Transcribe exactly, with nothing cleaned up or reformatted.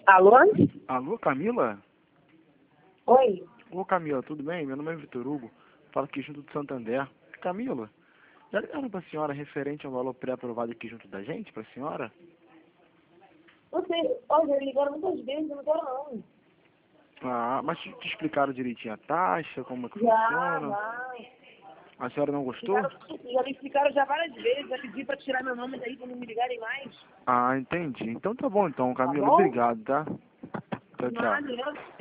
Alô? Alô, Camila? Oi? Ô, Camila, tudo bem? Meu nome é Vitor Hugo, falo aqui junto do Santander. Camila, já ligaram para a senhora referente ao valor pré-aprovado aqui junto da gente, para a senhora? Você, olha, ligaram muitas vezes, eu não quero não. Ah, mas te, te explicaram direitinho a taxa, como é que Já, funciona? já. A senhora não gostou? Explicaram, já me explicaram já várias vezes, já pedi pra tirar meu nome daí pra não me ligarem mais. Ah, entendi. Então tá bom então, Tá Camila. bom? Obrigado, tá? Tchau, tchau. Nada, eu